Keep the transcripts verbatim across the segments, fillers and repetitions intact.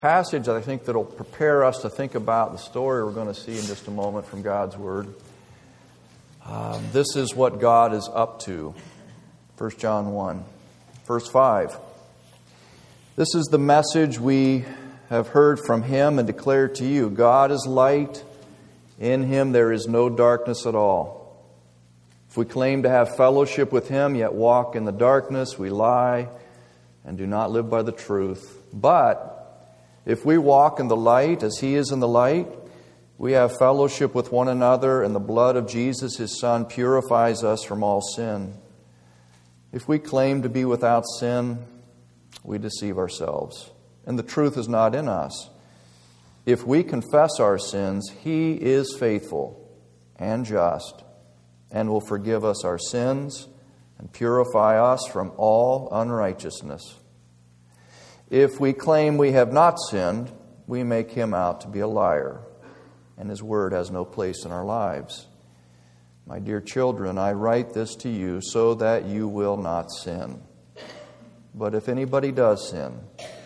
Passage I think that will prepare us to think about the story we're going to see in just a moment from God's Word. Um, this is what God is up to. First John one, verse five. This is the message we have heard from Him and declared to you. God is light. In Him there is no darkness at all. If we claim to have fellowship with Him, yet walk in the darkness, we lie and do not live by the truth. But if we walk in the light as He is in the light, we have fellowship with one another, and the blood of Jesus, His Son, purifies us from all sin. If we claim to be without sin, we deceive ourselves, and the truth is not in us. If we confess our sins, He is faithful and just, and will forgive us our sins and purify us from all unrighteousness. If we claim we have not sinned, we make Him out to be a liar, and His word has no place in our lives. My dear children, I write this to you so that you will not sin. But if anybody does sin,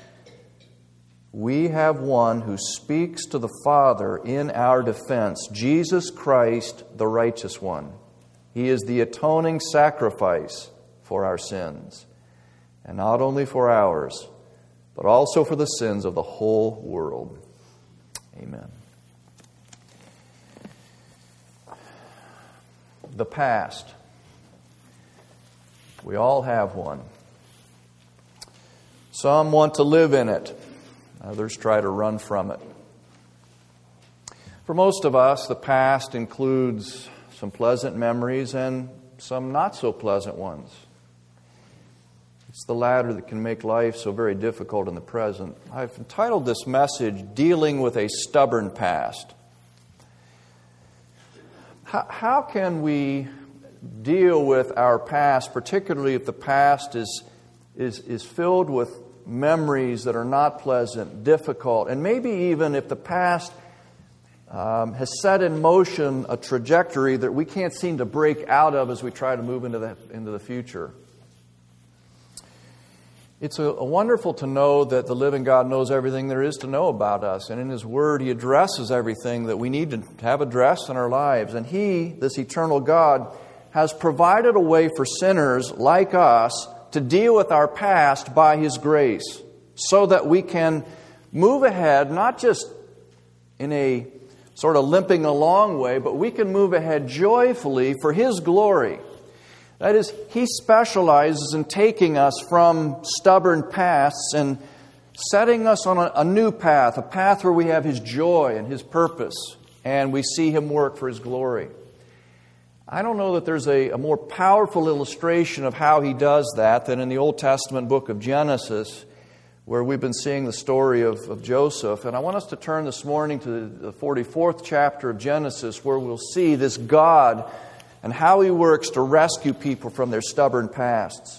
we have one who speaks to the Father in our defense, Jesus Christ, the righteous one. He is the atoning sacrifice for our sins, and not only for ours, but also for the sins of the whole world. Amen. The past. We all have one. Some want to live in it. Others try to run from it. For most of us, the past includes some pleasant memories and some not so pleasant ones. It's the latter that can make life so very difficult in the present. I've entitled this message, Dealing with a Stubborn Past. How, how can we deal with our past, particularly if the past is, is, is filled with memories that are not pleasant, difficult, and maybe even if the past um, has set in motion a trajectory that we can't seem to break out of as we try to move into the, into the future? It's a, a wonderful to know that the living God knows everything there is to know about us. And in His Word, He addresses everything that we need to have addressed in our lives. And He, this eternal God, has provided a way for sinners like us to deal with our past by His grace, so that we can move ahead, not just in a sort of limping along way, but we can move ahead joyfully for His glory. That is, He specializes in taking us from stubborn paths and setting us on a, a new path, a path where we have His joy and His purpose, and we see Him work for His glory. I don't know that there's a, a more powerful illustration of how He does that than in the Old Testament book of Genesis, where we've been seeing the story of, of Joseph. And I want us to turn this morning to the forty-fourth chapter of Genesis, where we'll see this God and how He works to rescue people from their stubborn pasts.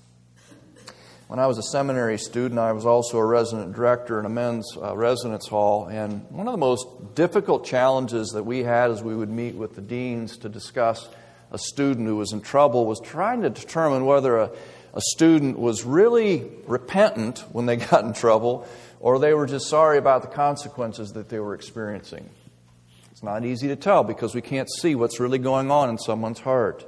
When I was a seminary student, I was also a resident director in a men's uh, residence hall. And one of the most difficult challenges that we had as we would meet with the deans to discuss a student who was in trouble was trying to determine whether a, a student was really repentant when they got in trouble, or they were just sorry about the consequences that they were experiencing. It's not easy to tell because we can't see what's really going on in someone's heart.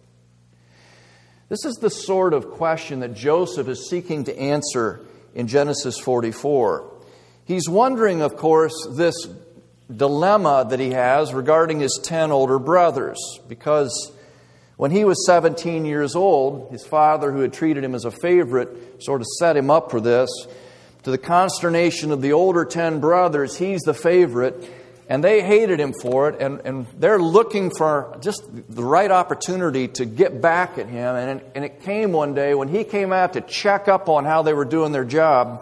This is the sort of question that Joseph is seeking to answer in Genesis forty-four. He's wondering, of course, this dilemma that he has regarding his ten older brothers, because when he was seventeen years old, his father, who had treated him as a favorite, sort of set him up for this. To the consternation of the older ten brothers, he's the favorite, and they hated him for it, and, and they're looking for just the right opportunity to get back at him. And it, and it came one day when he came out to check up on how they were doing their job,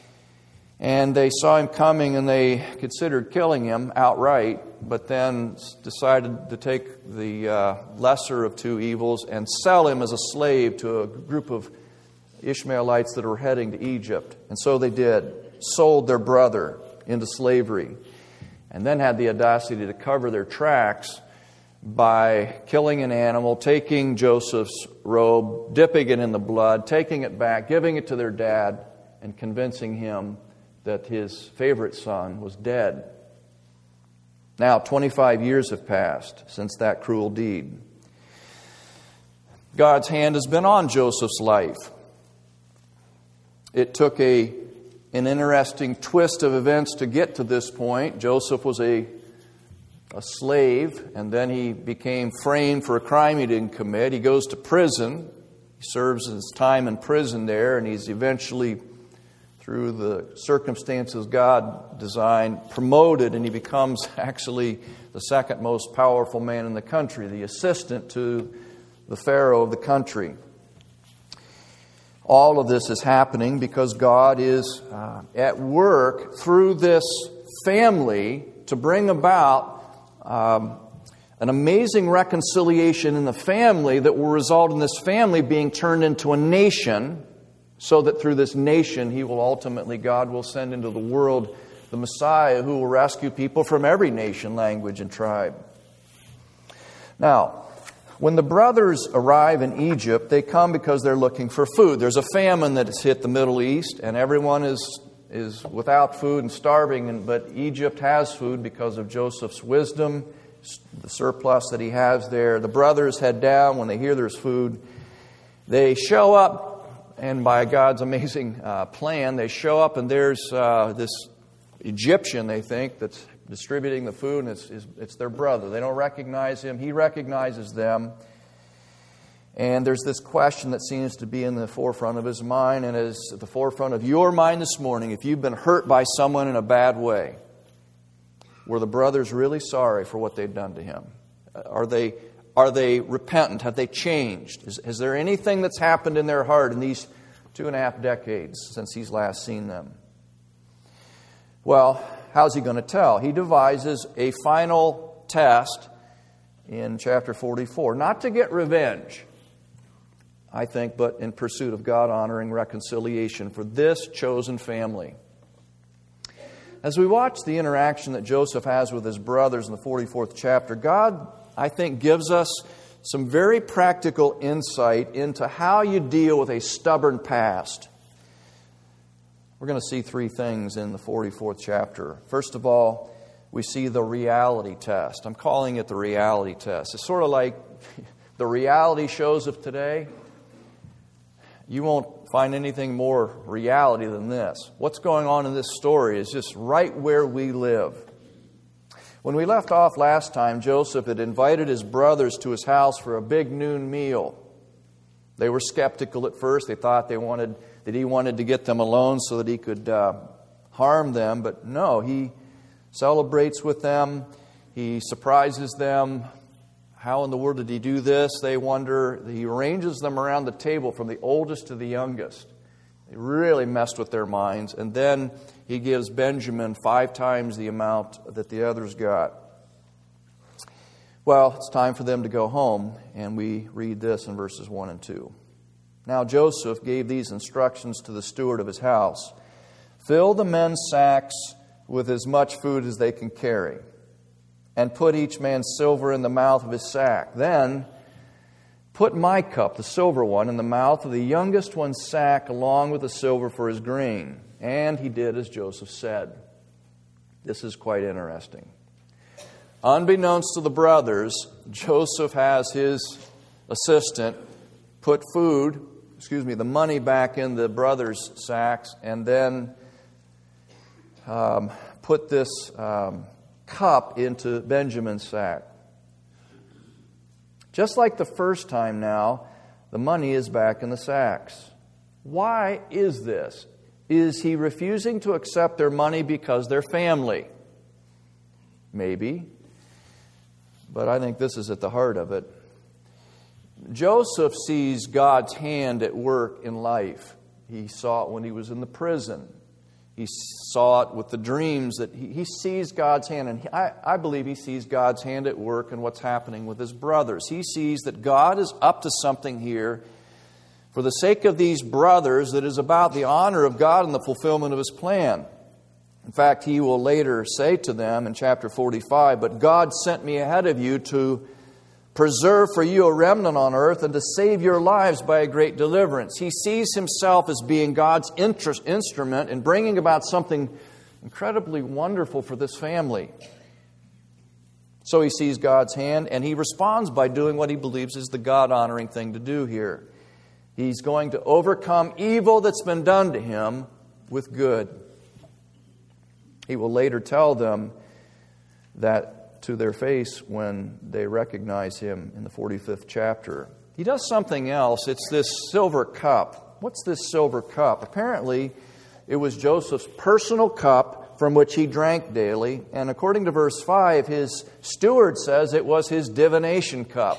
and they saw him coming, and they considered killing him outright, but then decided to take the uh, lesser of two evils and sell him as a slave to a group of Ishmaelites that were heading to Egypt. And so they did, sold their brother into slavery, and then had the audacity to cover their tracks by killing an animal, taking Joseph's robe, dipping it in the blood, taking it back, giving it to their dad, and convincing him that his favorite son was dead. Now, twenty-five years have passed since that cruel deed. God's hand has been on Joseph's life. It took a, an interesting twist of events to get to this point. Joseph was a, a slave, and then he became framed for a crime he didn't commit. He goes to prison. He serves his time in prison there, and he's eventually, through the circumstances God designed, promoted, and he becomes actually the second most powerful man in the country, the assistant to the Pharaoh of the country. All of this is happening because God is uh, at work through this family to bring about um, an amazing reconciliation in the family that will result in this family being turned into a nation, so that through this nation He will ultimately, God will send into the world the Messiah who will rescue people from every nation, language, and tribe. Now, when the brothers arrive in Egypt, they come because they're looking for food. There's a famine that has hit the Middle East, and everyone is, is without food and starving. And, but Egypt has food because of Joseph's wisdom, the surplus that he has there. The brothers head down when they hear there's food. They show up, and by God's amazing uh, plan, they show up, and there's uh, this Egyptian, they think, that's distributing the food, and it's, it's their brother. They don't recognize him. He recognizes them. And there's this question that seems to be in the forefront of his mind, and is at the forefront of your mind this morning. If you've been hurt by someone in a bad way, were the brothers really sorry for what they've done to him? Are they, are they repentant? Have they changed? Is, is there anything that's happened in their heart in these two and a half decades since he's last seen them? Well, how's he going to tell? He devises a final test in chapter forty-four. Not to get revenge, I think, but in pursuit of God-honoring reconciliation for this chosen family. As we watch the interaction that Joseph has with his brothers in the forty-fourth chapter, God, I think, gives us some very practical insight into how you deal with a stubborn past. We're going to see three things in the forty-fourth chapter. First of all, we see the reality test. I'm calling it the reality test. It's sort of like the reality shows of today. You won't find anything more reality than this. What's going on in this story is just right where we live. When we left off last time, Joseph had invited his brothers to his house for a big noon meal. They were skeptical at first. They thought they wanted that he wanted to get them alone so that he could uh, harm them. But no, he celebrates with them. He surprises them. How in the world did he do this? They wonder. He arranges them around the table from the oldest to the youngest. He really messed with their minds. And then he gives Benjamin five times the amount that the others got. Well, it's time for them to go home, and we read this in verses one and two. Now Joseph gave these instructions to the steward of his house. Fill the men's sacks with as much food as they can carry, and put each man's silver in the mouth of his sack. Then put my cup, the silver one, in the mouth of the youngest one's sack, along with the silver for his grain. And he did as Joseph said. This is quite interesting. Unbeknownst to the brothers, Joseph has his assistant put food, excuse me, the money back in the brothers' sacks, and then um, put this um, cup into Benjamin's sack. Just like the first time now, the money is back in the sacks. Why is this? Is he refusing to accept their money because they're family? Maybe. But I think this is at the heart of it. Joseph sees God's hand at work in life. He saw it when he was in the prison. He saw it with the dreams that he, he sees God's hand. And he, I, I believe he sees God's hand at work in what's happening with his brothers. He sees that God is up to something here for the sake of these brothers that is about the honor of God and the fulfillment of His plan. In fact, he will later say to them in chapter forty-five, but God sent me ahead of you to preserve for you a remnant on earth and to save your lives by a great deliverance. He sees himself as being God's interest, instrument in bringing about something incredibly wonderful for this family. So he sees God's hand, and he responds by doing what he believes is the God-honoring thing to do here. He's going to overcome evil that's been done to him with good. He will later tell them that to their face when they recognize him in the forty-fifth chapter. He does something else. It's this silver cup. What's this silver cup? Apparently, it was Joseph's personal cup from which he drank daily. And according to verse five, his steward says it was his divination cup.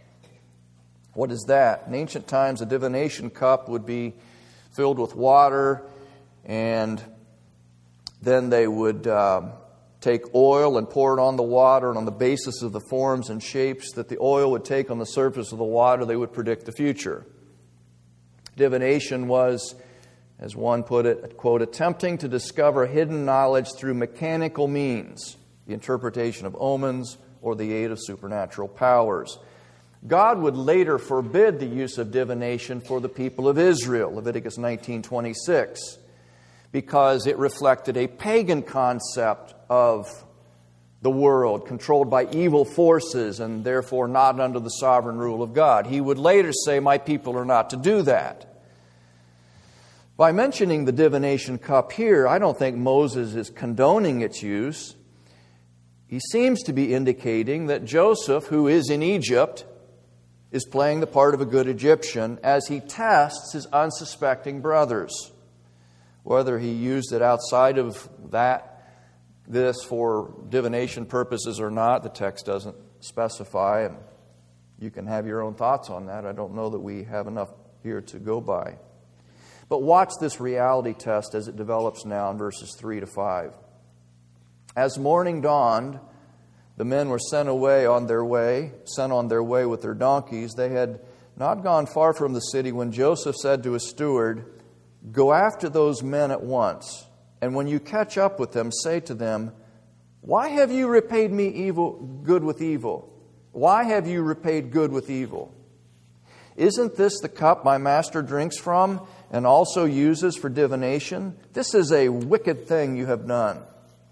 What is that? In ancient times, a divination cup would be filled with water, and then they would Uh, take oil and pour it on the water, and on the basis of the forms and shapes that the oil would take on the surface of the water, they would predict the future. Divination was, as one put it, quote, attempting to discover hidden knowledge through mechanical means, the interpretation of omens or the aid of supernatural powers. God would later forbid the use of divination for the people of Israel, Leviticus nineteen twenty-six, because it reflected a pagan concept of the world, controlled by evil forces and therefore not under the sovereign rule of God. He would later say, my people are not to do that. By mentioning the divination cup here, I don't think Moses is condoning its use. He seems to be indicating that Joseph, who is in Egypt, is playing the part of a good Egyptian as he tests his unsuspecting brothers. Whether he used it outside of that, this for divination purposes or not, the text doesn't specify, and you can have your own thoughts on that. I don't know that we have enough here to go by. But watch this reality test as it develops now in verses three to five. As morning dawned, the men were sent away on their way, sent on their way with their donkeys. They had not gone far from the city when Joseph said to his steward, go after those men at once, and when you catch up with them, say to them, why have you repaid me evil, good with evil? Why have you repaid good with evil? Isn't this the cup my master drinks from and also uses for divination? This is a wicked thing you have done.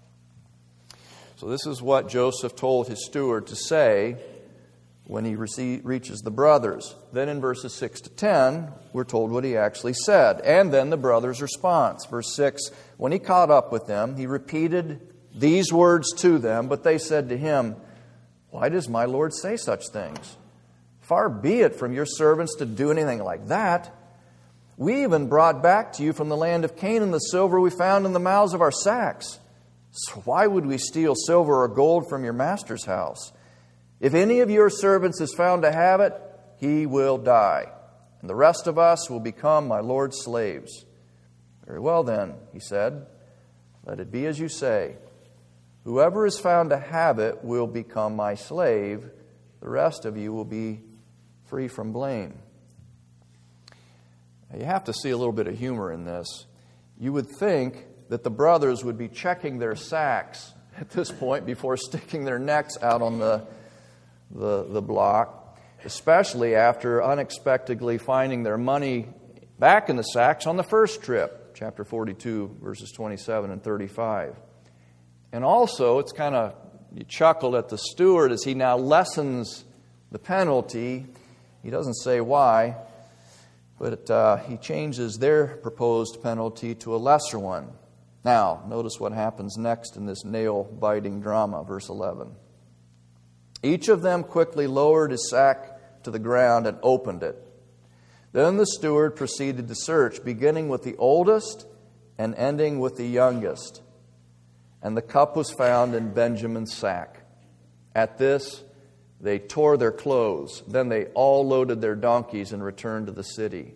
So this is what Joseph told his steward to say when he receive, reaches the brothers. Then in verses six to ten, we're told what he actually said. And then the brothers' response. Verse six, when he caught up with them, he repeated these words to them, but they said to him, why does my Lord say such things? Far be it from your servants to do anything like that. We even brought back to you from the land of Canaan the silver we found in the mouths of our sacks. So why would we steal silver or gold from your master's house? If any of your servants is found to have it, he will die, and the rest of us will become my Lord's slaves. Very well then, he said, let it be as you say. Whoever is found to have it will become my slave. The rest of you will be free from blame. Now, you have to see a little bit of humor in this. You would think that the brothers would be checking their sacks at this point before sticking their necks out on the The, the block, especially after unexpectedly finding their money back in the sacks on the first trip, chapter forty-two, verses twenty-seven and thirty-five. And also, it's kind of, you chuckle at the steward as he now lessens the penalty. He doesn't say why, but uh, he changes their proposed penalty to a lesser one. Now, notice what happens next in this nail-biting drama, verse eleven. Each of them quickly lowered his sack to the ground and opened it. Then the steward proceeded to search, beginning with the oldest and ending with the youngest. And the cup was found in Benjamin's sack. At this, they tore their clothes. Then they all loaded their donkeys and returned to the city.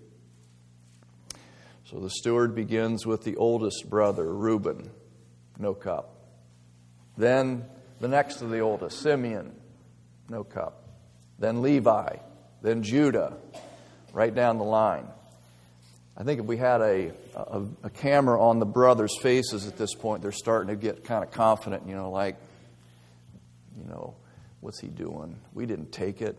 So the steward begins with the oldest brother, Reuben, no cup. Then the next to the oldest, Simeon, no cup. Then Levi, then Judah, right down the line. I think if we had a, a, a camera on the brothers' faces at this point, they're starting to get kind of confident, you know, like, you know, What's he doing? We didn't take it.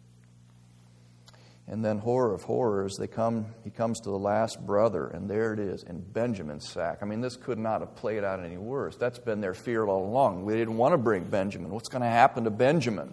And then, horror of horrors, they come. He comes to the last brother, and there it is, in Benjamin's sack. I mean, this could not have played out any worse. That's been their fear all along. We didn't want to bring Benjamin. What's going to happen to Benjamin?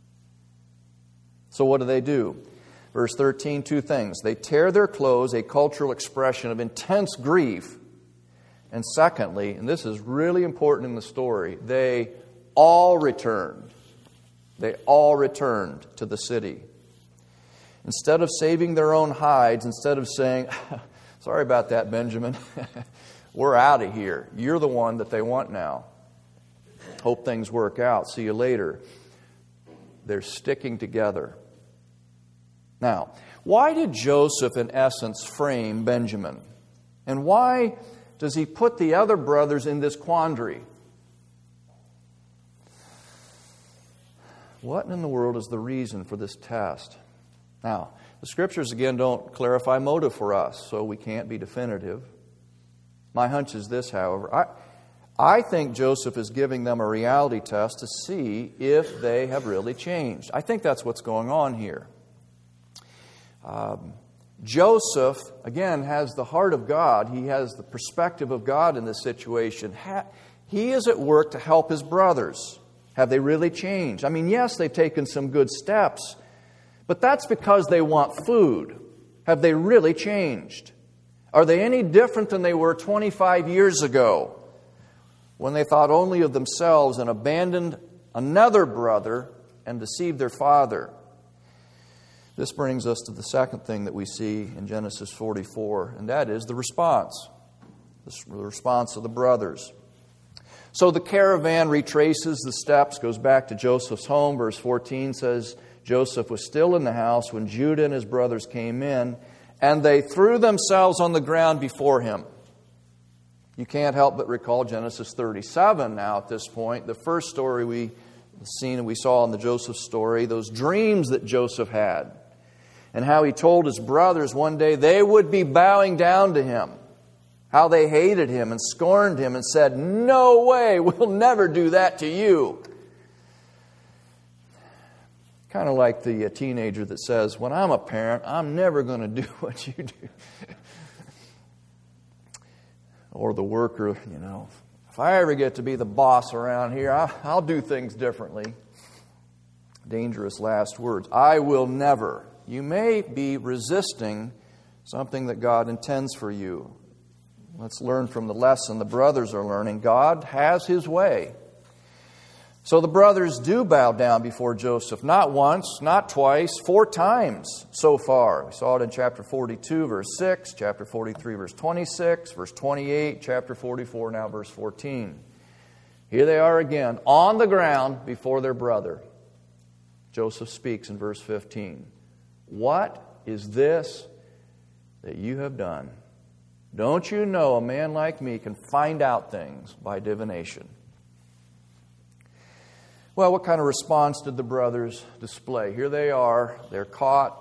So what do they do? Verse thirteen, two things. They tear their clothes, a cultural expression of intense grief. And secondly, and this is really important in the story, they all returned. They all returned to the city. Instead of saving their own hides, instead of saying, sorry about that, Benjamin, we're out of here. You're the one that they want now. Hope things work out. See you later. They're sticking together. Now, why did Joseph, in essence, frame Benjamin? And why does he put the other brothers in this quandary? What in the world is the reason for this test? Now, the Scriptures, again, don't clarify motive for us, so we can't be definitive. My hunch is this, however. I, I think Joseph is giving them a reality test to see if they have really changed. I think that's what's going on here. Um, Joseph, again, has the heart of God. He has the perspective of God in this situation. Ha- he is at work to help his brothers. Have they really changed? I mean, yes, they've taken some good steps, but that's because they want food. Have they really changed? Are they any different than they were twenty-five years ago when they thought only of themselves and abandoned another brother and deceived their father? This brings us to the second thing that we see in Genesis forty-four, and that is the response. The response of the brothers. So the caravan retraces the steps, goes back to Joseph's home. Verse fourteen says, Joseph was still in the house when Judah and his brothers came in, and they threw themselves on the ground before him. You can't help but recall Genesis thirty-seven now at this point. The first story we the scene that we saw in the Joseph story, those dreams that Joseph had, and how he told his brothers one day they would be bowing down to him. How they hated him and scorned him and said, no way, we'll never do that to you. Kind of like the teenager that says, when I'm a parent, I'm never going to do what you do. Or the worker, you know, if I ever get to be the boss around here, I'll, I'll do things differently. Dangerous last words. I will never. You may be resisting something that God intends for you. Let's learn from the lesson the brothers are learning. God has His way. So the brothers do bow down before Joseph. Not once, not twice, four times so far. We saw it in chapter forty-two, verse six, chapter forty-three, verse twenty-six, verse twenty-eight, chapter forty-four, now verse fourteen. Here they are again, on the ground before their brother. Joseph speaks in verse fifteen. What is this that you have done? Don't you know a man like me can find out things by divination? Well, what kind of response did the brothers display? Here they are. They're caught.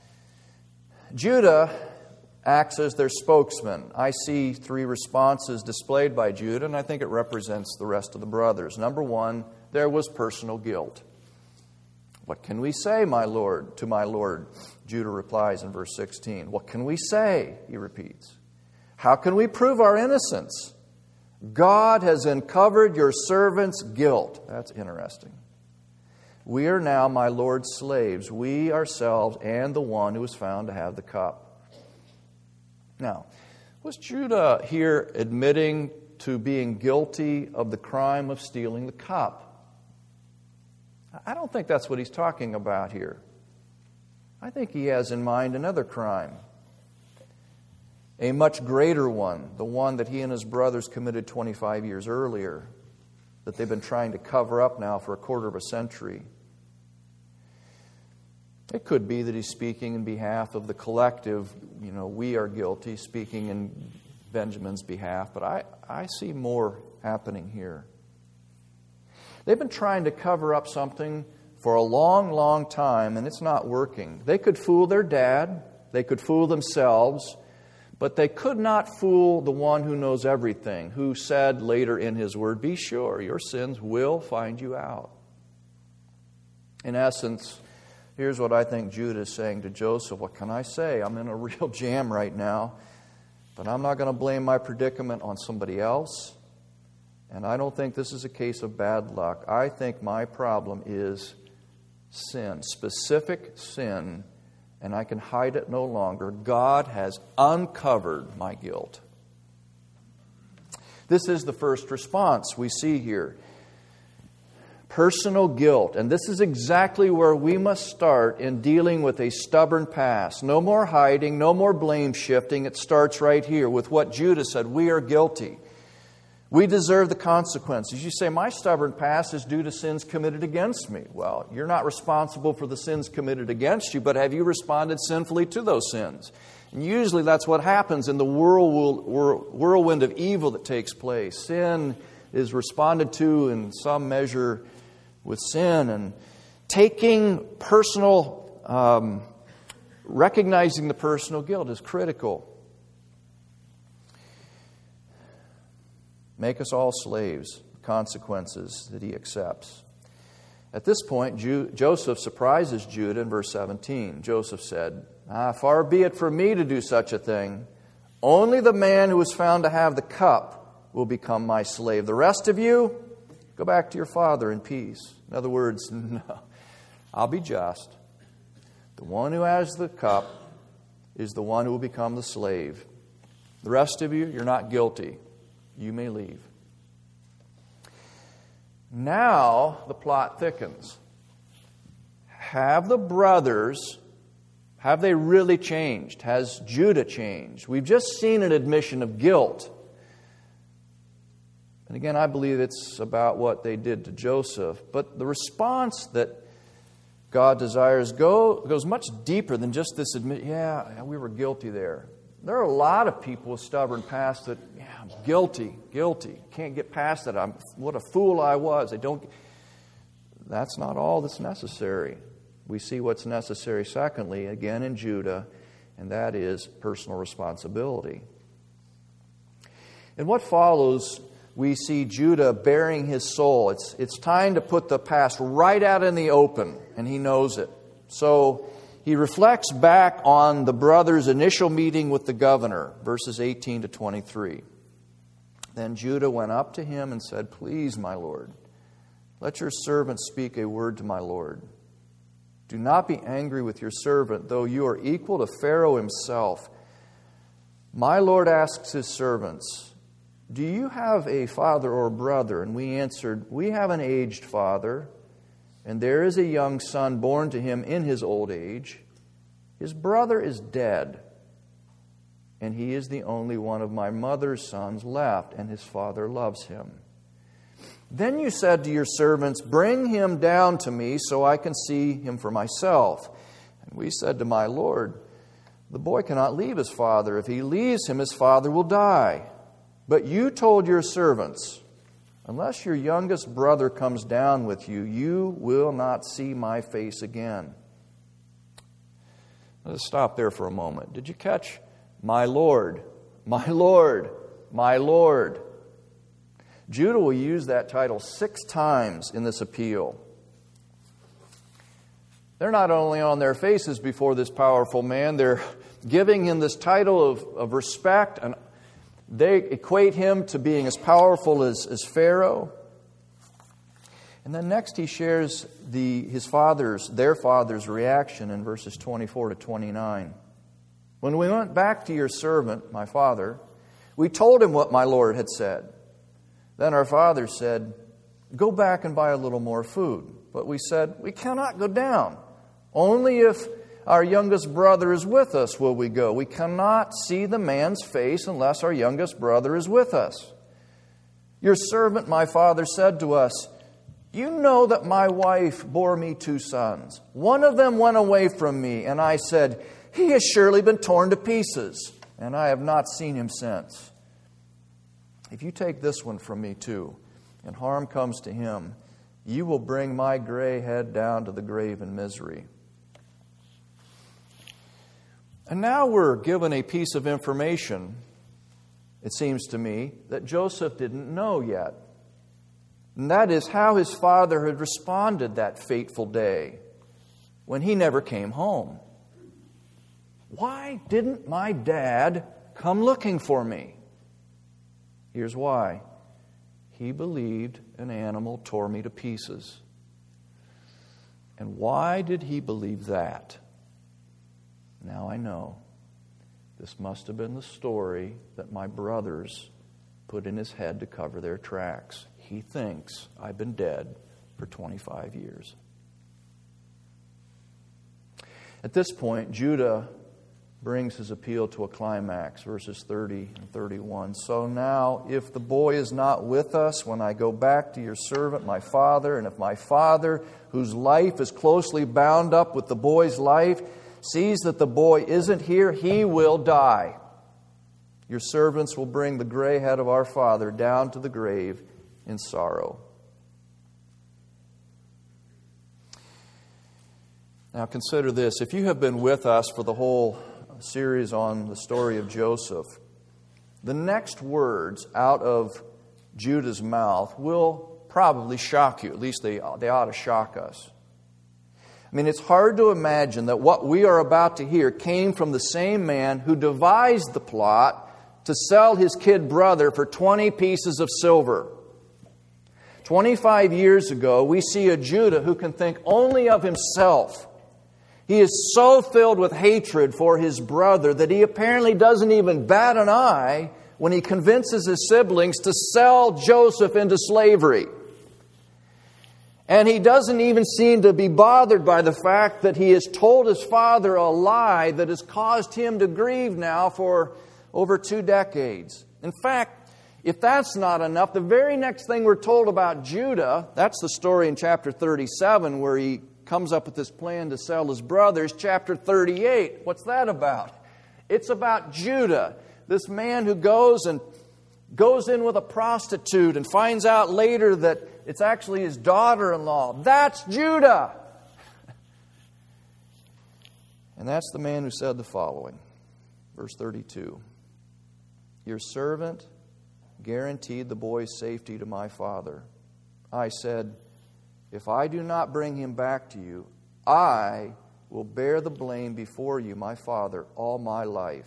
Judah acts as their spokesman. I see three responses displayed by Judah, and I think it represents the rest of the brothers. Number one, there was personal guilt. What can we say, my Lord, to my Lord? Judah replies in verse sixteen. What can we say? He repeats. How can we prove our innocence? God has uncovered your servant's guilt. That's interesting. We are now my Lord's slaves, we ourselves and the one who was found to have the cup. Now, was Judah here admitting to being guilty of the crime of stealing the cup? I don't think that's what he's talking about here. I think he has in mind another crime. A much greater one, the one that he and his brothers committed twenty-five years earlier, that they've been trying to cover up now for a quarter of a century. It could be that he's speaking in behalf of the collective, you know, we are guilty, speaking in Benjamin's behalf, but I, I see more happening here. They've been trying to cover up something for a long, long time, and it's not working. They could fool their dad, they could fool themselves, but they could not fool the one who knows everything, who said later in his word, be sure, your sins will find you out. In essence, here's what I think Judah is saying to Joseph. What can I say? I'm in a real jam right now, but I'm not going to blame my predicament on somebody else. And I don't think this is a case of bad luck. I think my problem is sin, specific sin, and I can hide it no longer. God has uncovered my guilt. This is the first response we see here. Personal guilt. And this is exactly where we must start in dealing with a stubborn past. No more hiding, no more blame shifting. It starts right here with what Judah said. We are guilty. We deserve the consequences. You say, my stubborn past is due to sins committed against me. Well, you're not responsible for the sins committed against you, but have you responded sinfully to those sins? And usually that's what happens in the whirlwind of evil that takes place. Sin is responded to in some measure with sin, and taking personal, um, recognizing the personal guilt is critical. Make us all slaves, consequences that he accepts. At this point, Ju- Joseph surprises Judah in verse seventeen. Joseph said, ah, far be it from me to do such a thing. Only the man who is found to have the cup will become my slave. The rest of you, go back to your father in peace. In other words, no, I'll be just. The one who has the cup is the one who will become the slave. The rest of you, you're not guilty. You may leave. Now the plot thickens. Have the brothers, have they really changed? Has Judah changed? We've just seen an admission of guilt. And again, I believe it's about what they did to Joseph. But the response that God desires go, goes much deeper than just this admit, yeah, we were guilty there. There are a lot of people with stubborn past that, yeah, I'm guilty, guilty. Can't get past it. I'm what a fool I was. I don't. That's not all that's necessary. We see what's necessary, secondly, again in Judah, and that is personal responsibility. In what follows, we see Judah bearing his soul. It's, it's time to put the past right out in the open, and he knows it. So he reflects back on the brothers' initial meeting with the governor, verses eighteen to twenty-three. Then Judah went up to him and said, please, my lord, let your servant speak a word to my lord. Do not be angry with your servant, though you are equal to Pharaoh himself. My lord asks his servants, do you have a father or brother? And we answered, we have an aged father, and there is a young son born to him in his old age. His brother is dead, and he is the only one of my mother's sons left, and his father loves him. Then you said to your servants, bring him down to me so I can see him for myself. And we said to my lord, the boy cannot leave his father. If he leaves him, his father will die. But you told your servants, unless your youngest brother comes down with you, you will not see my face again. Let's stop there for a moment. Did you catch my Lord, my Lord, my Lord? Judah will use that title six times in this appeal. They're not only on their faces before this powerful man, they're giving him this title of, of respect, and they equate him to being as powerful as, as Pharaoh. And then next he shares the his father's, their father's reaction in verses twenty-four to twenty-nine. When we went back to your servant, my father, we told him what my Lord had said. Then our father said, go back and buy a little more food. But we said, we cannot go down. Only if our youngest brother is with us will we go. We cannot see the man's face unless our youngest brother is with us. Your servant, my father, said to us, you know that my wife bore me two sons. One of them went away from me, and I said, he has surely been torn to pieces, and I have not seen him since. If you take this one from me too, and harm comes to him, you will bring my gray head down to the grave in misery. And now we're given a piece of information, it seems to me, that Joseph didn't know yet. And that is how his father had responded that fateful day when he never came home. Why didn't my dad come looking for me? Here's why. He believed an animal tore me to pieces. And why did he believe that? Now I know. This must have been the story that my brothers put in his head to cover their tracks. He thinks I've been dead for twenty-five years. At this point, Judah brings his appeal to a climax, verses thirty and thirty-one. So now, if the boy is not with us when I go back to your servant, my father, and if my father, whose life is closely bound up with the boy's life, sees that the boy isn't here, he will die. Your servants will bring the gray head of our father down to the grave in sorrow. Now consider this. If you have been with us for the whole series on the story of Joseph, the next words out of Judah's mouth will probably shock you. At least they, they ought to shock us. I mean, it's hard to imagine that what we are about to hear came from the same man who devised the plot to sell his kid brother for twenty pieces of silver. twenty-five years ago, we see a Judah who can think only of himself. He is so filled with hatred for his brother that he apparently doesn't even bat an eye when he convinces his siblings to sell Joseph into slavery. And he doesn't even seem to be bothered by the fact that he has told his father a lie that has caused him to grieve now for over two decades. In fact, if that's not enough, the very next thing we're told about Judah, that's the story in chapter thirty-seven where he comes up with this plan to sell his brothers. Chapter thirty-eight, what's that about? It's about Judah, this man who goes and goes in with a prostitute and finds out later that it's actually his daughter-in-law. That's Judah. And that's the man who said the following. Verse thirty-two. Your servant guaranteed the boy's safety to my father. I said, if I do not bring him back to you, I will bear the blame before you, my father, all my life.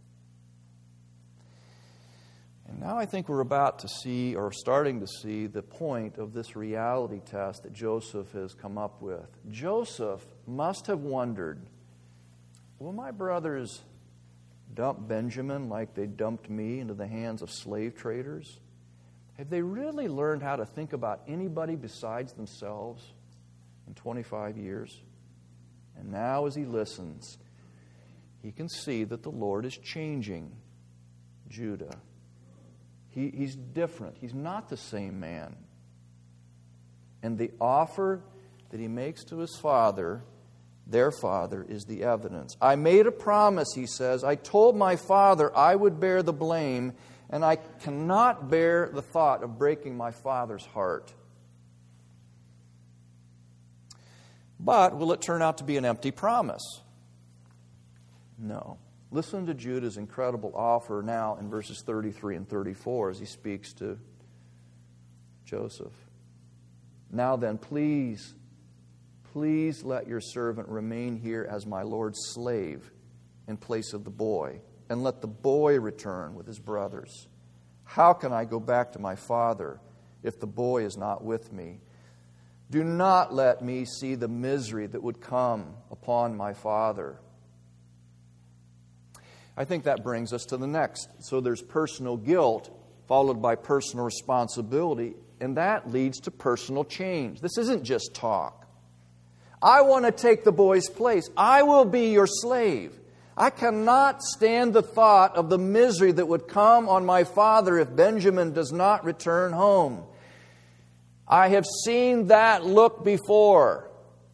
And now I think we're about to see, or starting to see, the point of this reality test that Joseph has come up with. Joseph must have wondered, will my brothers dump Benjamin like they dumped me into the hands of slave traders? Have they really learned how to think about anybody besides themselves in twenty-five years? And now as he listens, he can see that the Lord is changing Judah. He, he's different. He's not the same man. And the offer that he makes to his father, their father, is the evidence. I made a promise, he says. I told my father I would bear the blame, and I cannot bear the thought of breaking my father's heart. But will it turn out to be an empty promise? No. Listen to Judah's incredible offer now in verses thirty-three and thirty-four as he speaks to Joseph. Now then, please, please let your servant remain here as my Lord's slave in place of the boy, and let the boy return with his brothers. How can I go back to my father if the boy is not with me? Do not let me see the misery that would come upon my father. I think that brings us to the next. So there's personal guilt followed by personal responsibility, and that leads to personal change. This isn't just talk. I want to take the boy's place. I will be your slave. I cannot stand the thought of the misery that would come on my father if Benjamin does not return home. I have seen that look before.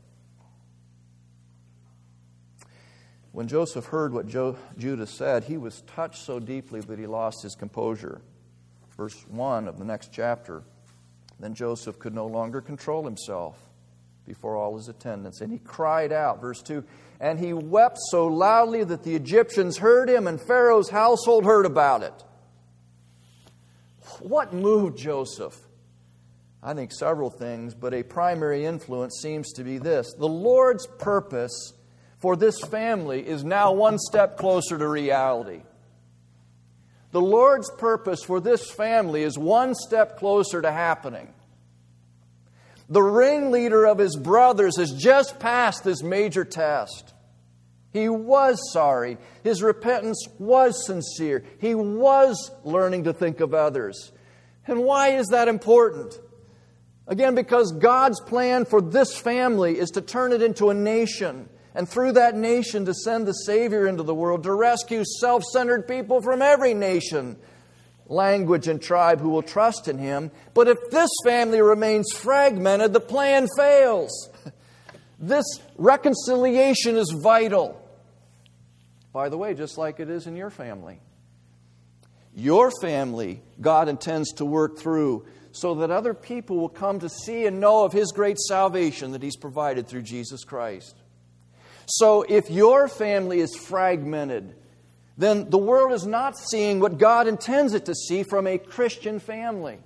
When Joseph heard what Jo- Judah said, he was touched so deeply that he lost his composure. Verse one of the next chapter. Then Joseph could no longer control himself before all his attendants, and he cried out. Verse two, and he wept so loudly that the Egyptians heard him, and Pharaoh's household heard about it. What moved Joseph? I think several things, but a primary influence seems to be this. The Lord's purpose for this family is now one step closer to reality. The Lord's purpose for this family is one step closer to happening. The ringleader of his brothers has just passed this major test. He was sorry. His repentance was sincere. He was learning to think of others. And why is that important? Again, because God's plan for this family is to turn it into a nation, and through that nation to send the Savior into the world to rescue self-centered people from every nation, language, and tribe who will trust in Him. But if this family remains fragmented, the plan fails. This reconciliation is vital. By the way, just like it is in your family. Your family, God intends to work through so that other people will come to see and know of His great salvation that He's provided through Jesus Christ. So if your family is fragmented, then the world is not seeing what God intends it to see from a Christian family.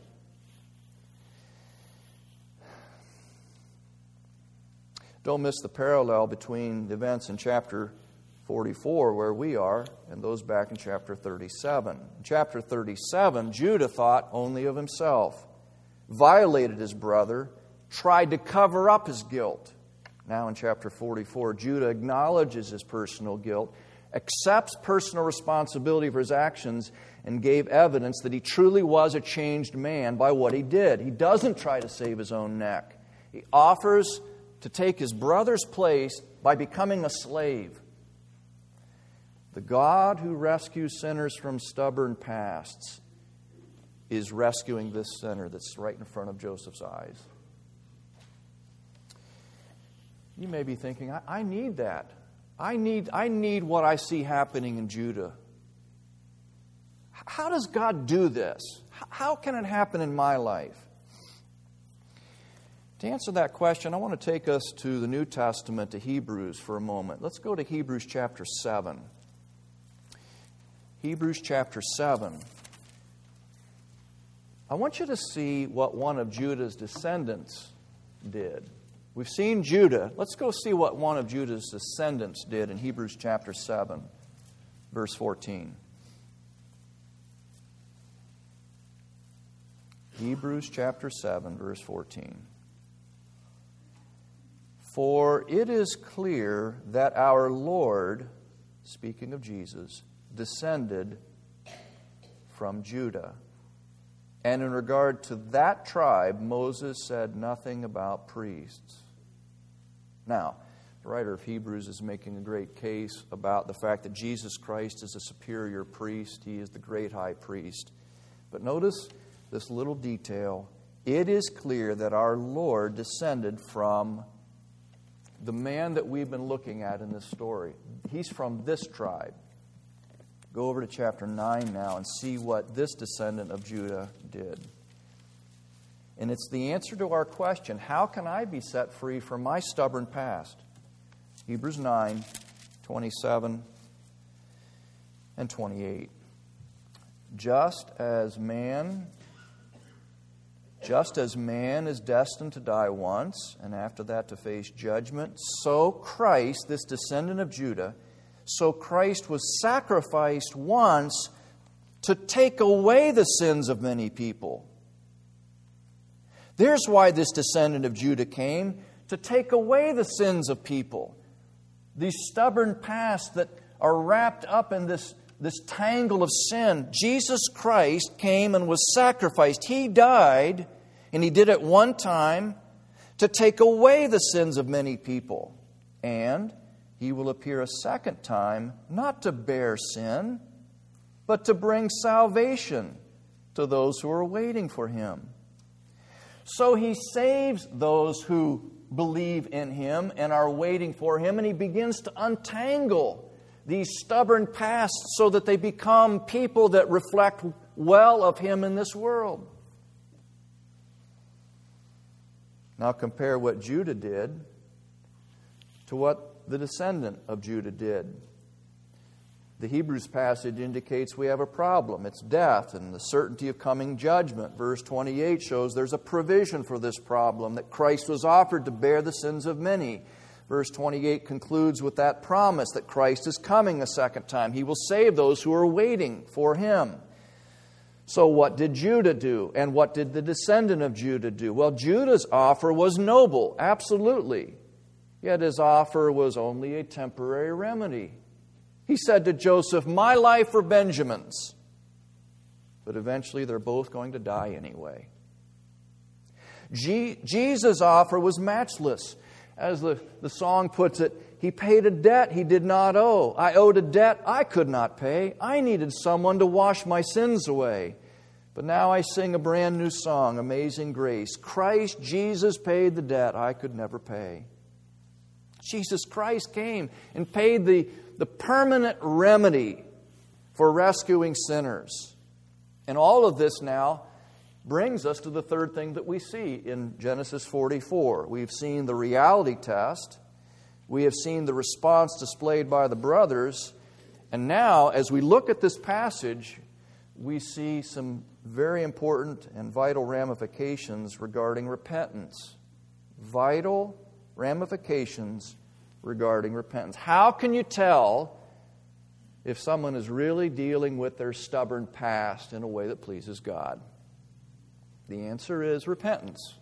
Don't miss the parallel between the events in chapter forty-four, where we are, and those back in chapter thirty-seven. In chapter thirty-seven, Judah thought only of himself, violated his brother, tried to cover up his guilt. Now in chapter forty-four, Judah acknowledges his personal guilt, accepts personal responsibility for his actions, and gave evidence that he truly was a changed man by what he did. He doesn't try to save his own neck. He offers to take his brother's place by becoming a slave. The God who rescues sinners from stubborn pasts is rescuing this sinner that's right in front of Joseph's eyes. You may be thinking, I, I need that. I need, I need what I see happening in Judah. How does God do this? How can it happen in my life? To answer that question, I want to take us to the New Testament, to Hebrews for a moment. Let's go to Hebrews chapter seven. Hebrews chapter seven. I want you to see what one of Judah's descendants did. We've seen Judah. Let's go see what one of Judah's descendants did in Hebrews chapter seven, verse fourteen. Hebrews chapter seven, verse fourteen. For it is clear that our Lord, speaking of Jesus, descended from Judah. And in regard to that tribe, Moses said nothing about priests. Now, the writer of Hebrews is making a great case about the fact that Jesus Christ is a superior priest. He is the great high priest. But notice this little detail. It is clear that our Lord descended from the man that we've been looking at in this story. He's from this tribe. Go over to chapter nine now and see what this descendant of Judah did. And it's the answer to our question, how can I be set free from my stubborn past? Hebrews nine, twenty-seven and twenty-eight. Just as man, just as man is destined to die once, and after that to face judgment, so Christ, this descendant of Judah, so Christ was sacrificed once to take away the sins of many people. There's why this descendant of Judah came, to take away the sins of people. These stubborn pasts that are wrapped up in this, this tangle of sin. Jesus Christ came and was sacrificed. He died, and He did it one time to take away the sins of many people. And He will appear a second time, not to bear sin, but to bring salvation to those who are waiting for Him. So He saves those who believe in Him and are waiting for Him, and He begins to untangle these stubborn pasts so that they become people that reflect well of Him in this world. Now compare what Judah did to what the descendant of Judah did. The Hebrews passage indicates we have a problem. It's death and the certainty of coming judgment. Verse twenty-eight shows there's a provision for this problem, that Christ was offered to bear the sins of many. Verse twenty-eight concludes with that promise that Christ is coming a second time. He will save those who are waiting for Him. So what did Judah do? And what did the descendant of Judah do? Well, Judah's offer was noble, absolutely. Yet his offer was only a temporary remedy. He said to Joseph, "My life or Benjamin's?" But eventually they're both going to die anyway. Je- Jesus' offer was matchless. As the, the song puts it, He paid a debt He did not owe. I owed a debt I could not pay. I needed someone to wash my sins away. But now I sing a brand new song, Amazing Grace. Christ Jesus paid the debt I could never pay. Jesus Christ came and paid the, the permanent remedy for rescuing sinners. And all of this now brings us to the third thing that we see in Genesis forty-four. We've seen the reality test. We have seen the response displayed by the brothers. And now, as we look at this passage, we see some very important and vital ramifications regarding repentance. Vital ramifications regarding repentance. How can you tell if someone is really dealing with their stubborn past in a way that pleases God? The answer is repentance.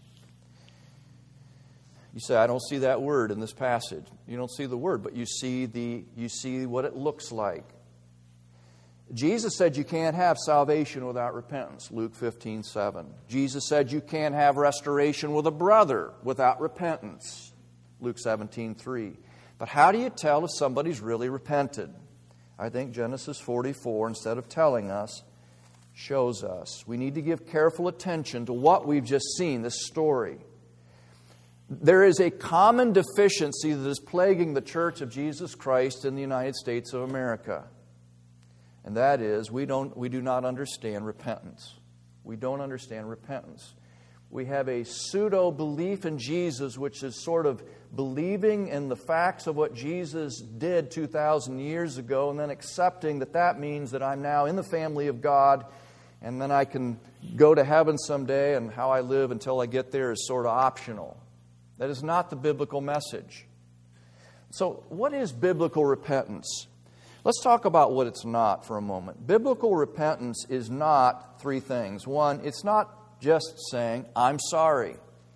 You say, I don't see that word in this passage. You don't see the word, but you see the you see what it looks like. Jesus said you can't have salvation without repentance, Luke fifteen seven. Jesus said you can't have restoration with a brother without repentance, Luke seventeen three. But how do you tell if somebody's really repented? I think Genesis forty-four, instead of telling us, shows us. We need to give careful attention to what we've just seen, this story. There is a common deficiency that is plaguing the Church of Jesus Christ in the United States of America. And that is, we don't we do not understand repentance. We don't understand repentance. We have a pseudo-belief in Jesus, which is sort of believing in the facts of what Jesus did two thousand years ago, and then accepting that that means that I'm now in the family of God, and then I can go to heaven someday, and how I live until I get there is sort of optional. That is not the biblical message. So, what is biblical repentance? Let's talk about what it's not for a moment. Biblical repentance is not three things. One, it's not just saying, I'm sorry.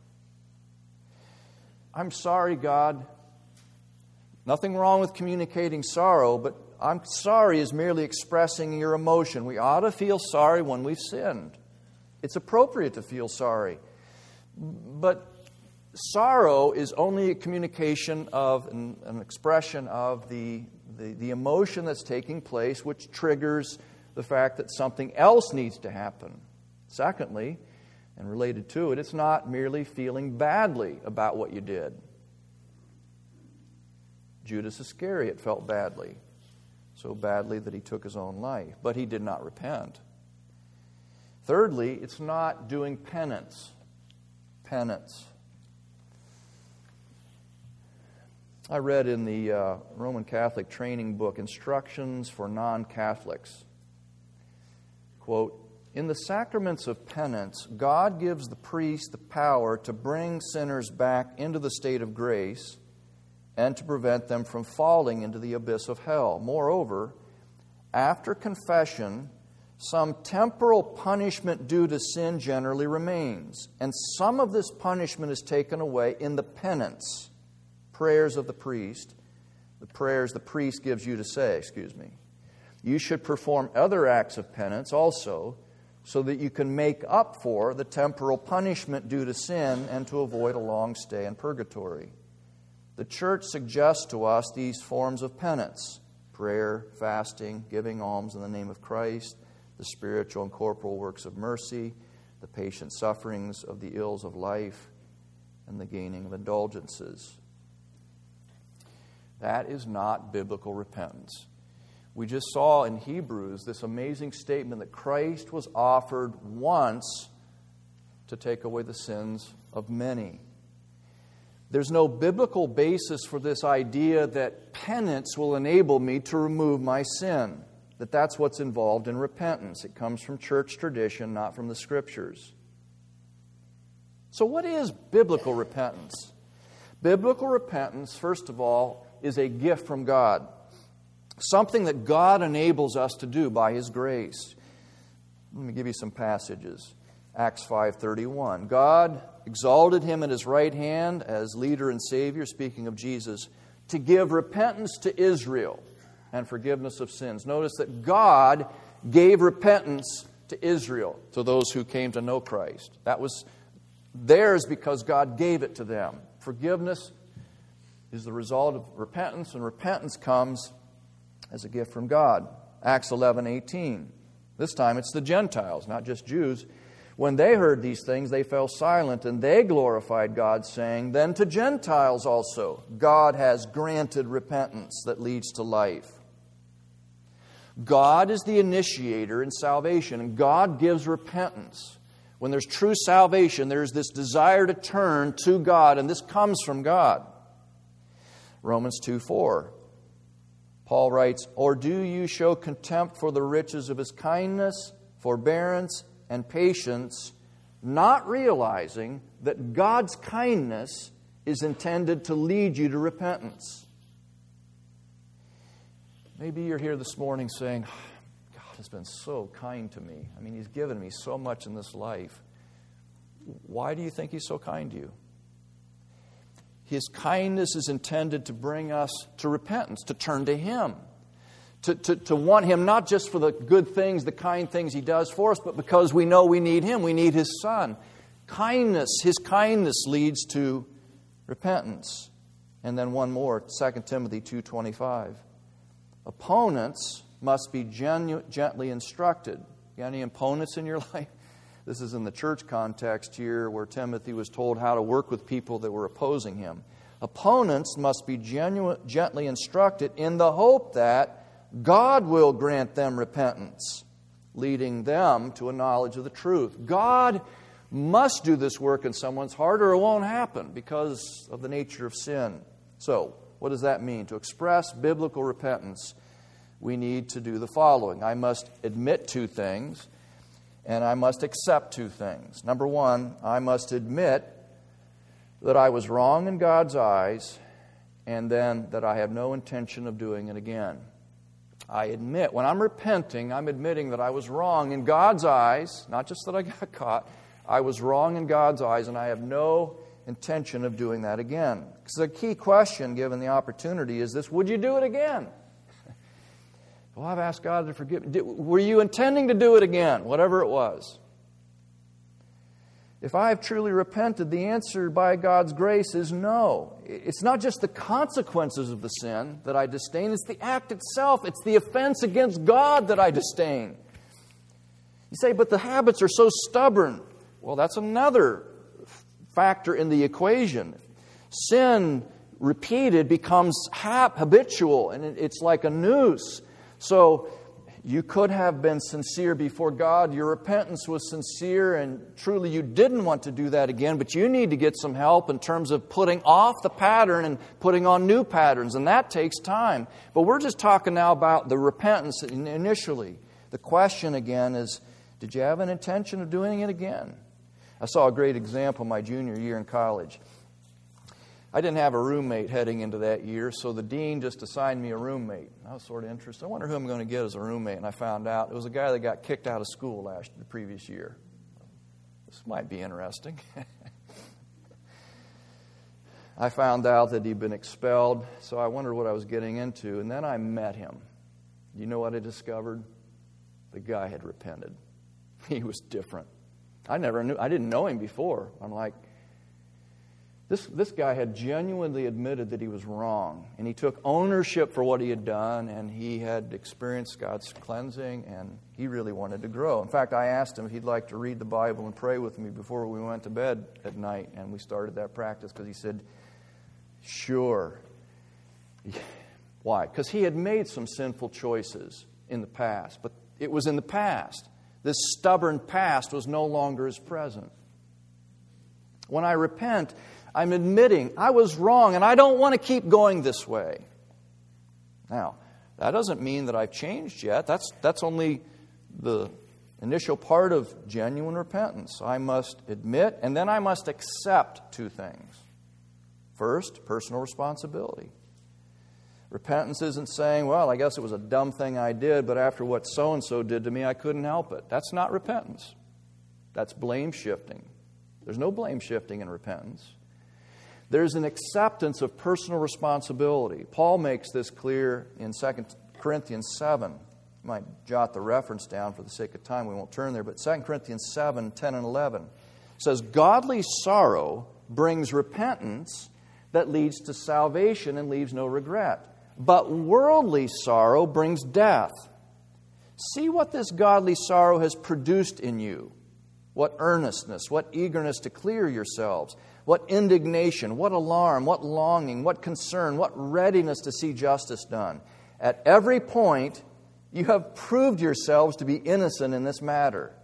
I'm sorry, God. Nothing wrong with communicating sorrow, but I'm sorry is merely expressing your emotion. We ought to feel sorry when we've sinned. It's appropriate to feel sorry. But sorrow is only a communication of, an, an expression of the, the, the emotion that's taking place, which triggers the fact that something else needs to happen. Secondly, and related to it, it's not merely feeling badly about what you did. Judas Iscariot felt badly, so badly that he took his own life, but he did not repent. Thirdly, it's not doing penance. Penance. I read in the uh, Roman Catholic training book, Instructions for Non-Catholics, quote, in the sacraments of penance, God gives the priest the power to bring sinners back into the state of grace and to prevent them from falling into the abyss of hell. Moreover, after confession, some temporal punishment due to sin generally remains, and some of this punishment is taken away in the penance, prayers of the priest, the prayers the priest gives you to say, excuse me. You should perform other acts of penance also, so that you can make up for the temporal punishment due to sin and to avoid a long stay in purgatory. The Church suggests to us these forms of penance: prayer, fasting, giving alms in the name of Christ, the spiritual and corporal works of mercy, the patient sufferings of the ills of life, and the gaining of indulgences. That is not biblical repentance. We just saw in Hebrews this amazing statement that Christ was offered once to take away the sins of many. there's no biblical basis for this idea that penance will enable me to remove my sin, that that's what's involved in repentance. It comes from church tradition, not from the Scriptures. So what is biblical repentance? Biblical repentance, first of all, is a gift from God. Something that God enables us to do by His grace. Let me give you some passages. Acts five thirty-one. God exalted Him at His right hand as leader and Savior, speaking of Jesus, to give repentance to Israel and forgiveness of sins. Notice that God gave repentance to Israel, to those who came to know Christ. That was theirs because God gave it to them. Forgiveness is the result of repentance, and repentance comes as a gift from God. Acts eleven eighteen. This time it's the Gentiles, not just Jews. When they heard these things, they fell silent, and they glorified God, saying, "Then to Gentiles also God has granted repentance that leads to life." God is the initiator in salvation, and God gives repentance. When there's true salvation, there's this desire to turn to God, and this comes from God. Romans two four. Paul writes, "Or do you show contempt for the riches of His kindness, forbearance, and patience, not realizing that God's kindness is intended to lead you to repentance?" Maybe you're here this morning saying, "God has been so kind to me. I mean, He's given me so much in this life." Why do you think He's so kind to you? His kindness is intended to bring us to repentance, to turn to Him, to, to, to want Him not just for the good things, the kind things He does for us, but because we know we need Him. We need His Son. Kindness, His kindness leads to repentance. And then one more, Second Timothy two twenty-five. Opponents must be genu- gently instructed. You got any opponents in your life? This is in the church context here where Timothy was told how to work with people that were opposing him. Opponents must be genu- gently instructed in the hope that God will grant them repentance, leading them to a knowledge of the truth. God must do this work in someone's heart or it won't happen because of the nature of sin. So, what does that mean? To express biblical repentance, we need to do the following. I must admit two things, and I must accept two things. Number one, I must admit that I was wrong in God's eyes, and then that I have no intention of doing it again. I admit, when I'm repenting, I'm admitting that I was wrong in God's eyes, not just that I got caught. I was wrong in God's eyes, and I have no intention of doing that again. Because the key question, given the opportunity, is this: would you do it again? Well, I've asked God to forgive me. Were you intending to do it again, whatever it was? If I have truly repented, the answer by God's grace is no. It's not just the consequences of the sin that I disdain, it's the act itself. It's the offense against God that I disdain. You say, but the habits are so stubborn. Well, that's another factor in the equation. Sin repeated becomes habitual, and it's like a noose. So you could have been sincere before God. Your repentance was sincere, and truly you didn't want to do that again, but you need to get some help in terms of putting off the pattern and putting on new patterns, and that takes time. But we're just talking now about the repentance initially. The question again is, did you have an intention of doing it again? I saw a great example my junior year in college. I didn't have a roommate heading into that year, so the dean just assigned me a roommate. I was sort of interested. I wonder who I'm going to get as a roommate, and I found out it was a guy that got kicked out of school last the previous year. This might be interesting. I found out that he'd been expelled, so I wondered what I was getting into, and then I met him. You know what I discovered? The guy had repented. He was different. I never knew. I didn't know him before. I'm like, This, this guy had genuinely admitted that he was wrong, and he took ownership for what he had done, and he had experienced God's cleansing, and he really wanted to grow. In fact, I asked him if he'd like to read the Bible and pray with me before we went to bed at night, and we started that practice because he said, sure. Why? Because he had made some sinful choices in the past, but it was in the past. This stubborn past was no longer his present. When I repent, I'm admitting I was wrong and I don't want to keep going this way. Now, that doesn't mean that I've changed yet. That's, that's only the initial part of genuine repentance. I must admit, and then I must accept two things. First, personal responsibility. Repentance isn't saying, well, I guess it was a dumb thing I did, but after what so-and-so did to me, I couldn't help it. That's not repentance. That's blame shifting. There's no blame shifting in repentance. There's an acceptance of personal responsibility. Paul makes this clear in Second Corinthians seven. You might jot the reference down for the sake of time. We won't turn there. But Second Corinthians seven, ten and eleven says, godly sorrow brings repentance that leads to salvation and leaves no regret. But worldly sorrow brings death. See what this godly sorrow has produced in you. What earnestness, what eagerness to clear yourselves, what indignation, what alarm, what longing, what concern, what readiness to see justice done. At every point, you have proved yourselves to be innocent in this matter.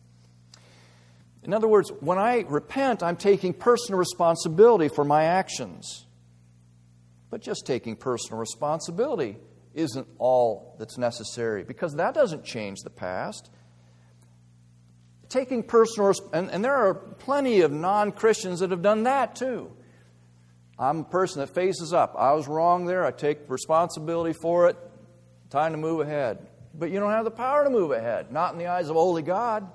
In other words, when I repent, I'm taking personal responsibility for my actions. But just taking personal responsibility isn't all that's necessary, because that doesn't change the past. Taking personal, and, and there are plenty of non-Christians that have done that too. I'm a person that faces up. I was wrong there. I take responsibility for it. Time to move ahead. But you don't have the power to move ahead. Not in the eyes of a holy God.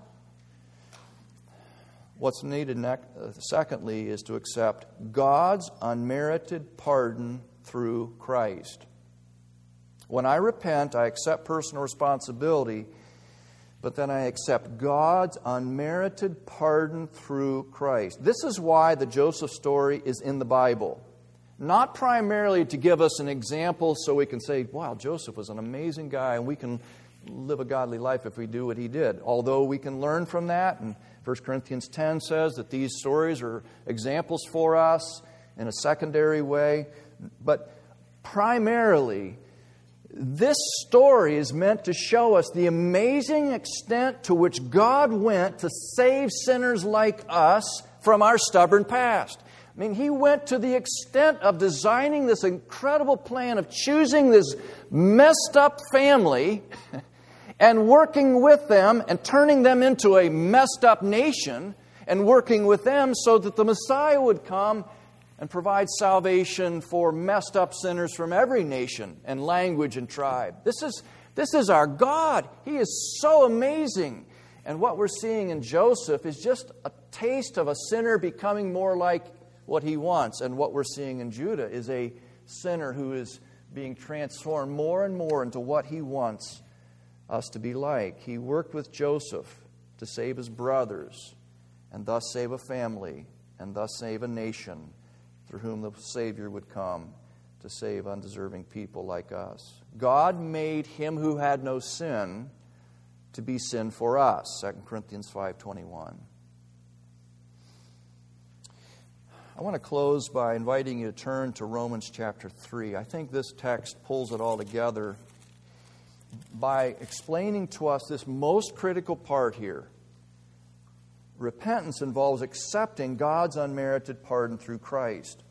What's needed next, uh, secondly, is to accept God's unmerited pardon through Christ. When I repent, I accept personal responsibility, but then I accept God's unmerited pardon through Christ. This is why the Joseph story is in the Bible. Not primarily to give us an example so we can say, wow, Joseph was an amazing guy and we can live a godly life if we do what he did. Although we can learn from that, and First Corinthians ten says that these stories are examples for us in a secondary way. But primarily, this story is meant to show us the amazing extent to which God went to save sinners like us from our stubborn past. I mean, He went to the extent of designing this incredible plan of choosing this messed up family and working with them and turning them into a messed up nation and working with them so that the Messiah would come and provide salvation for messed up sinners from every nation and language and tribe. This is, this is our God. He is so amazing. And what we're seeing in Joseph is just a taste of a sinner becoming more like what he wants. And what we're seeing in Judah is a sinner who is being transformed more and more into what he wants us to be like. He worked with Joseph to save his brothers and thus save a family and thus save a nation, through whom the Savior would come to save undeserving people like us. God made Him who had no sin to be sin for us, Second Corinthians five twenty-one. I want to close by inviting you to turn to Romans chapter three. I think this text pulls it all together by explaining to us this most critical part here. Repentance involves accepting God's unmerited pardon through Christ.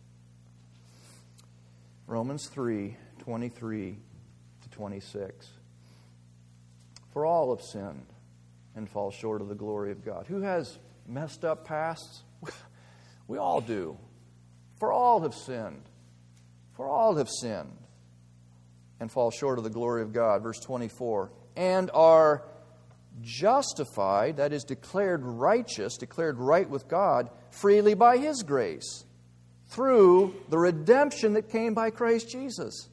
Romans three, twenty-three to twenty-six. For all have sinned and fall short of the glory of God. Who has messed up pasts? We all do. For all have sinned. For all have sinned and fall short of the glory of God. Verse twenty-four. And are justified, that is, declared righteous, declared right with God, freely by His grace, through the redemption that came by Christ Jesus.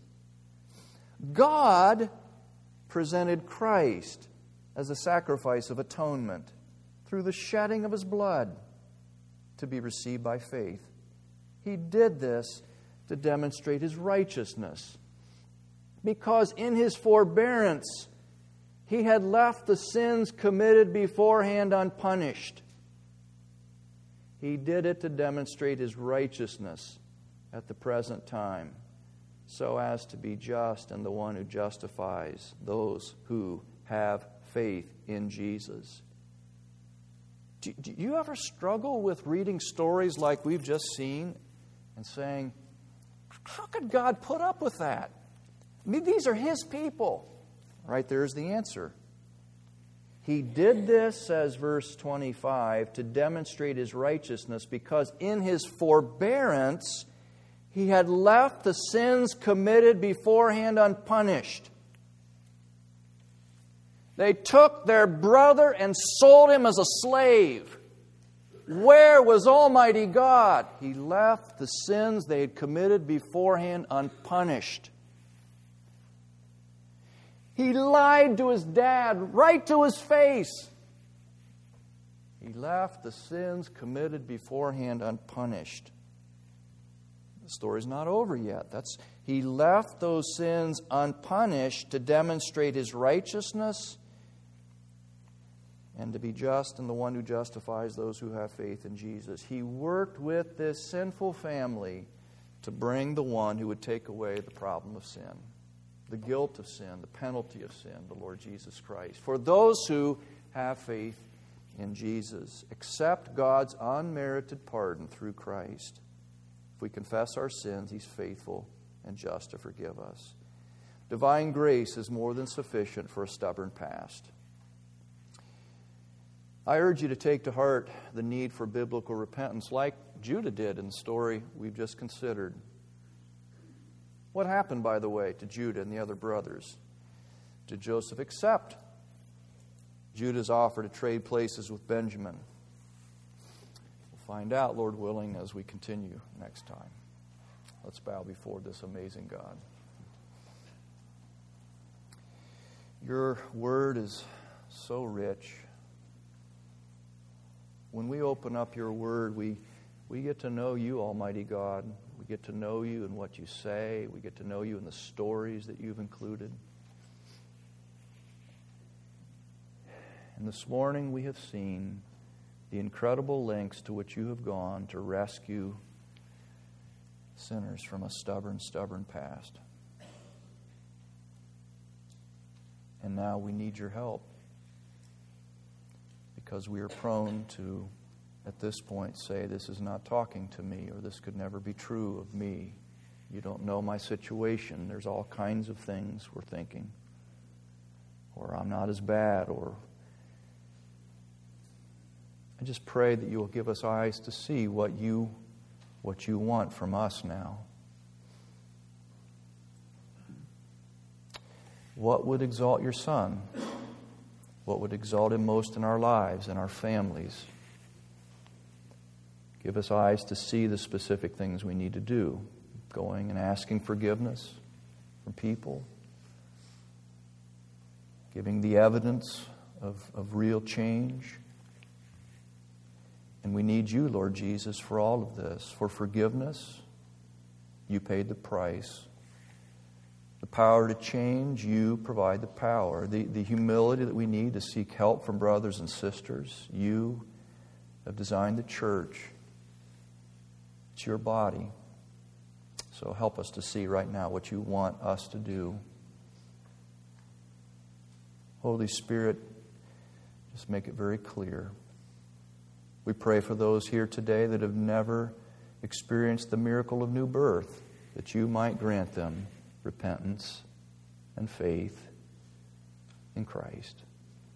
God presented Christ as a sacrifice of atonement through the shedding of His blood to be received by faith. He did this to demonstrate His righteousness, because in His forbearance He had left the sins committed beforehand unpunished. He did it to demonstrate His righteousness at the present time, so as to be just and the one who justifies those who have faith in Jesus. Do Do, do you ever struggle with reading stories like we've just seen and saying, how could God put up with that? I mean, these are His people. Right there's the answer. He did this, says verse twenty-five, to demonstrate His righteousness, because in His forbearance He had left the sins committed beforehand unpunished. They took their brother and sold him as a slave. Where was Almighty God? He left the sins they had committed beforehand unpunished. He lied to his dad right to his face. He left the sins committed beforehand unpunished. The story's not over yet. That's He left those sins unpunished to demonstrate His righteousness and to be just and the one who justifies those who have faith in Jesus. He worked with this sinful family to bring the one who would take away the problem of sin, the guilt of sin, the penalty of sin, the Lord Jesus Christ. For those who have faith in Jesus, accept God's unmerited pardon through Christ. If we confess our sins, He's faithful and just to forgive us. Divine grace is more than sufficient for a stubborn past. I urge you to take to heart the need for biblical repentance like Judah did in the story we've just considered. What happened, by the way, to Judah and the other brothers? Did Joseph accept Judah's offer to trade places with Benjamin? We'll find out, Lord willing, as we continue next time. Let's bow before this amazing God. Your word is so rich. When we open up your word, we, we get to know you, Almighty God. We get to know you in what you say. We get to know you in the stories that you've included. And this morning we have seen the incredible lengths to which you have gone to rescue sinners from a stubborn, stubborn past. And now we need your help, because we are prone to, at this point, say, this is not talking to me, or this could never be true of me. You don't know my situation. There's all kinds of things we're thinking. Or I'm not as bad, or... I just pray that you will give us eyes to see what you, what you want from us now. What would exalt your Son? What would exalt Him most in our lives and our families? Give us eyes to see the specific things we need to do. Going and asking forgiveness from people. Giving the evidence of, of real change. And we need you, Lord Jesus, for all of this. For forgiveness, you paid the price. The power to change, you provide the power. The, the humility that we need to seek help from brothers and sisters, you have designed the church. It's your body. So help us to see right now what you want us to do. Holy Spirit, just make it very clear. We pray for those here today that have never experienced the miracle of new birth, that you might grant them repentance and faith in Christ.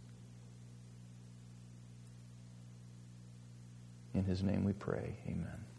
In His name we pray. Amen.